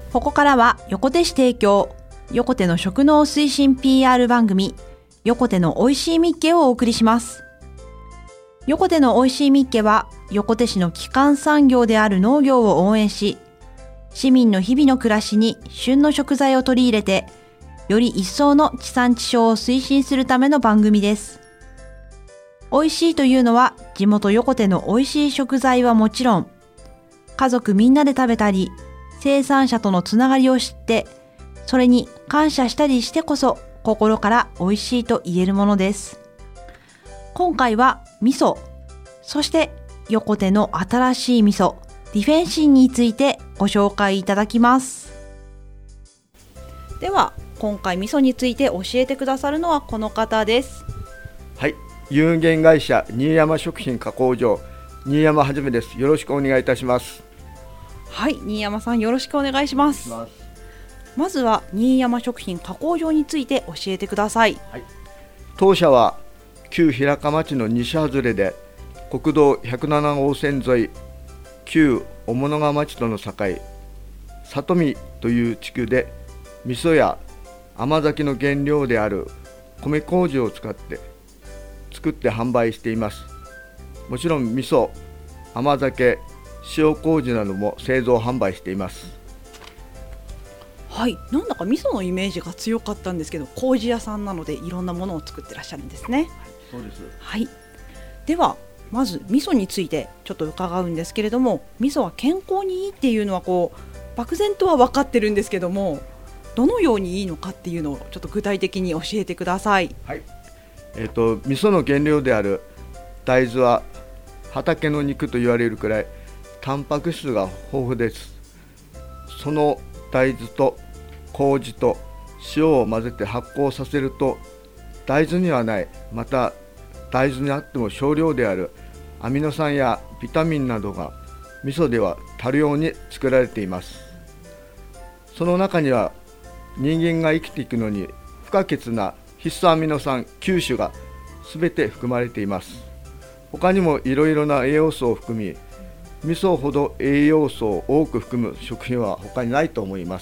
ここからは横手市提供、横手の食農推進 PR 番組、横手のおいしいみっけをお送りします。横手のおいしいみっけは、横手市の基幹産業である農業を応援し、市民の日々の暮らしに旬の食材を取り入れて、より一層の地産地消を推進するための番組です。おいしいというのは、地元横手のおいしい食材はもちろん、家族みんなで食べたり、生産者とのつながりを知って、それに感謝したりしてこそ、心から美味しいと言えるものです。今回は味噌、そして横手の新しい味噌、ディフェンシンについてご紹介いただきます。では、今回味噌について教えてくださるのはこの方です。 はい、有限会社新山食品加工場、新山はじめです。よろしくお願いいたします。 はい、新山さんよろしくお願いします。まずは新山食品加工場について教えてください。 はい、当社は旧平鹿町の西外れで、国道107号線沿い、旧雄物川町との境、里見という地区で味噌や甘酒の原料である米麹を使って作って販売しています。もちろん味噌、甘酒、塩麹なども製造販売しています。 はい、なんだか味噌のイメージが強かったんですけど、麹屋さんなのでいろんなものを作ってらっしゃるんですね。 そうです。 はい、ではまず味噌についてちょっと伺うんですけれども、味噌は健康にいいっていうのは漠然とは分かってるんですけども、どのようにいいのかっていうのをちょっと具体的に教えてください。 はい、味噌の原料である大豆は畑の肉と言われるくらいタンパク質が豊富です。その大豆と麹と塩を混ぜて発酵させると、大豆にはない、また大豆にあっても少量であるアミノ酸やビタミンなどが味噌では多量に作られています。その中には人間が生きていくのに不可欠な必須アミノ酸9種が全て含まれています。他にもいろいろな栄養素を含み、味噌ほど栄養素を多く含む食品は他にないと思います。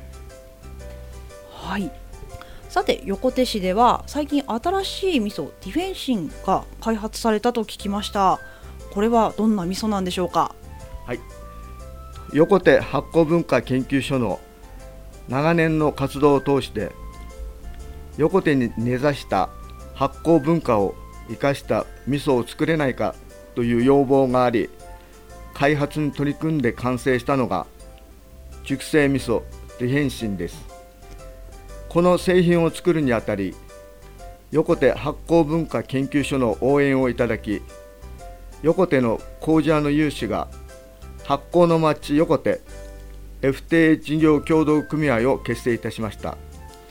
はい、さて横手市では最近新しい味噌ディフェンシンが開発されたと聞きました。これはどんな味噌なんでしょうか。 はい、横手発酵文化研究所の長年の活動を通して、横手に根ざした発酵文化を生かした味噌を作れないかという要望があり、開発に取り組んで完成したのが熟成味噌ディフェンシンです。この製品を作るにあたり、横手発酵文化研究所の応援をいただき、横手の麹屋の有志が発酵の町横手 FTA 事業協同組合を結成いたしました。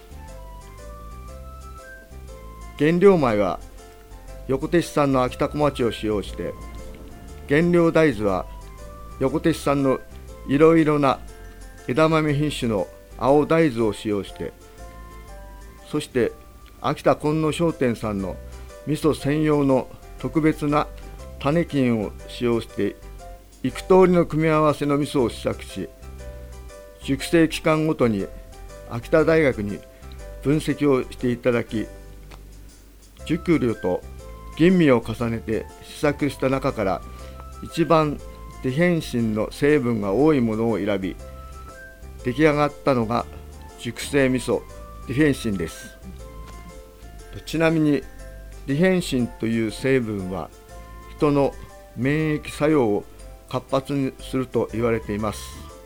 原料米は横手市産の秋田小町を使用して、原料大豆は横手市産のいろいろな枝豆品種の青大豆を使用して、そして秋田金野商店さんの味噌専用の特別な種菌を使用して、幾通りの組み合わせの味噌を試作し、熟成期間ごとに秋田大学に分析をしていただき、熟慮と吟味を重ねて試作した中から一番ディフェンシンの成分が多いものを選び、出来上がったのが熟成味噌ディフェンシンです。ちなみにディフェンシンという成分は人の免疫作用を活発にすると言われています。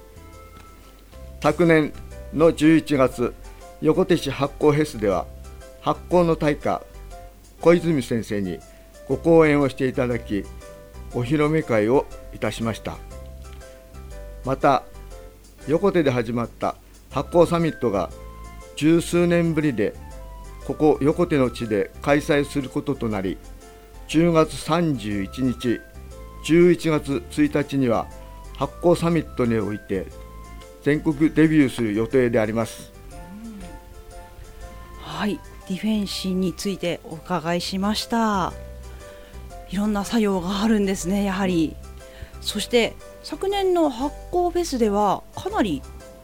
昨年の11月、横手市発酵フェスでは発酵の大家小泉先生にご講演をしていただき、お披露目会をいたしました。また横手で始まった発酵サミットが十数年ぶりでここ横手の地で開催することとなり、10月31日、11月1日には発酵サミットにおいて全国デビューする予定であります。 はい、ディフェンシンについてお伺いしました。いろんな作用があるんですね、やはり。そして昨年の発酵フェスではかなり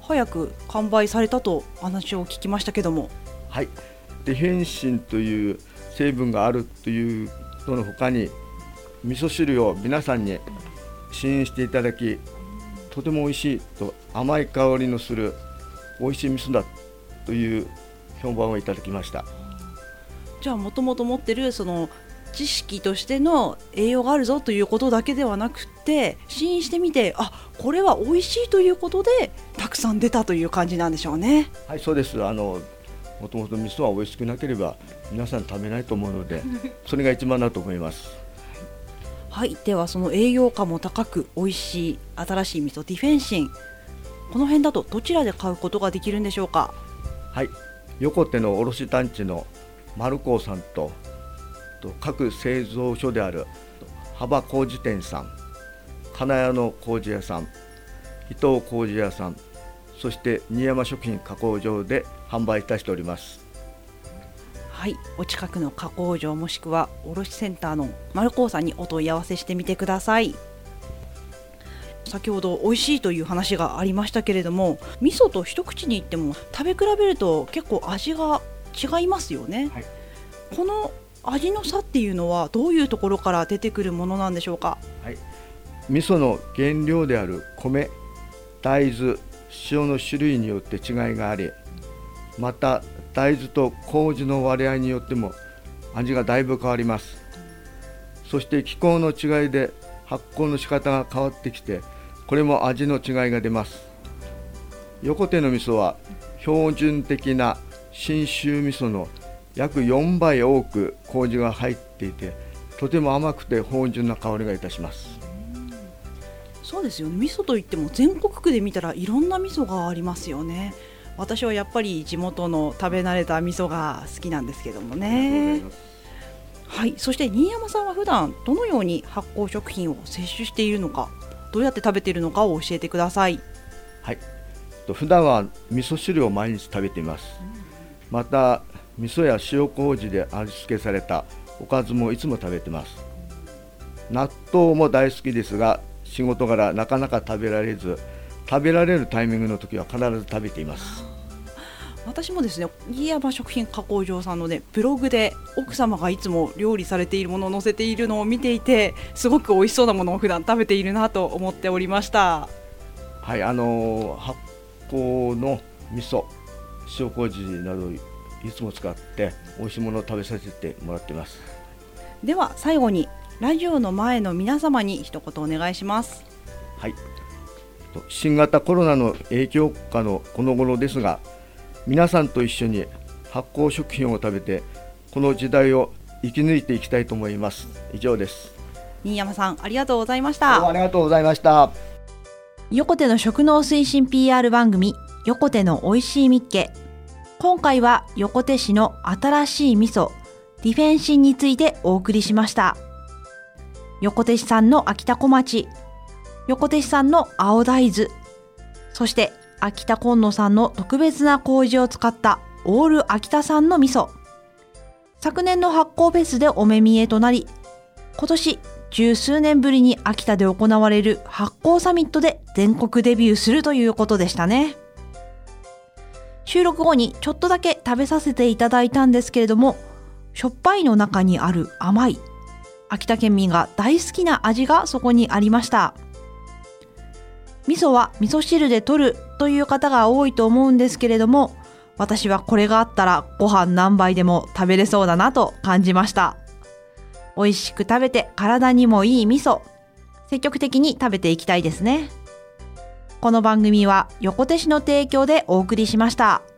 早く完売されたと話を聞きましたけども。 はい、ディフェンシンという成分があるというのの他に、味噌汁を皆さんに試飲していただき、とても美味しいと、甘い香りのする美味しい味噌だという評判をいただきました。 じゃあもともと持ってるその知識としての栄養があるぞということだけではなくて、試飲してみて、これは美味しいということでたくさん出たという感じなんでしょうね。 はい、そうです。もともと味噌は美味しくなければ皆さん食べないと思うのでそれが一番だと思います。 はい、ではその栄養価も高く美味しい新しい味噌ディフェンシン、この辺だとどちらで買うことができるんでしょうか？ はい、横手の卸団地の丸光さんと各製造所である幅工事店さん、金谷の工事屋さん、伊藤工事屋さん、そして新山食品加工場で販売いたしております。 はい、お近くの加工場もしくは卸センターの丸光さんにお問い合わせしてみてください。先ほど美味しいという話がありましたけれども、味噌と一口に言っても食べ比べると結構味が違いますよね。はい、この味の差っていうのはどういうところから出てくるものなんでしょうか？ はい、味噌の原料である米、大豆、塩の種類によって違いがあり、また大豆と麹の割合によっても味がだいぶ変わります。そして気候の違いで発酵の仕方が変わってきて、これも味の違いが出ます。横手の味噌は標準的な信州味噌の約4倍多く麹が入っていて、とても甘くて芳醇な香りがいたします。 そうですよね。味噌といっても全国区で見たらいろんな味噌がありますよね。私はやっぱり地元の食べ慣れた味噌が好きなんですけどもね。はい、そして新山さんは普段どのように発酵食品を摂取しているのか、どうやって食べているのかを教えてください。 はい、普段は味噌汁を毎日食べています。また味噌や塩麹で味付けされたおかずもいつも食べています。納豆も大好きですが、仕事柄なかなか食べられず、食べられるタイミングの時は必ず食べています。 私もですね、新山食品加工場さんのね、ブログで奥様がいつも料理されているものを載せているのを見ていて、すごく美味しそうなものを普段食べているなと思っておりました。 はい、発酵の味噌、塩麹などいつも使って美味しいものを食べさせてもらっています。 では最後にラジオの前の皆様に一言お願いします。 はい、新型コロナの影響下のこの頃ですが、皆さんと一緒に発酵食品を食べてこの時代を生き抜いていきたいと思います。以上です。 新山さん、ありがとうございました。 どうもありがとうございました。 横手の食農推進 PR 番組、横手のおいしいみっけ。今回は横手市の新しい味噌ディフェンシンについてお送りしました。横手市産の秋田小町、横手市産の青大豆、そして秋田今野産の特別な麹を使ったオール秋田産の味噌。昨年の発酵フェスでお目見えとなり、今年十数年ぶりに秋田で行われる発酵サミットで全国デビューするということでしたね。収録後にちょっとだけ食べさせていただいたんですけれども、しょっぱいの中にある甘い、秋田県民が大好きな味がそこにありました。味噌は味噌汁で取るという方が多いと思うんですけれども、私はこれがあったらご飯何杯でも食べれそうだなと感じました。美味しく食べて体にもいい味噌、積極的に食べていきたいですね。この番組は横手市の提供でお送りしました。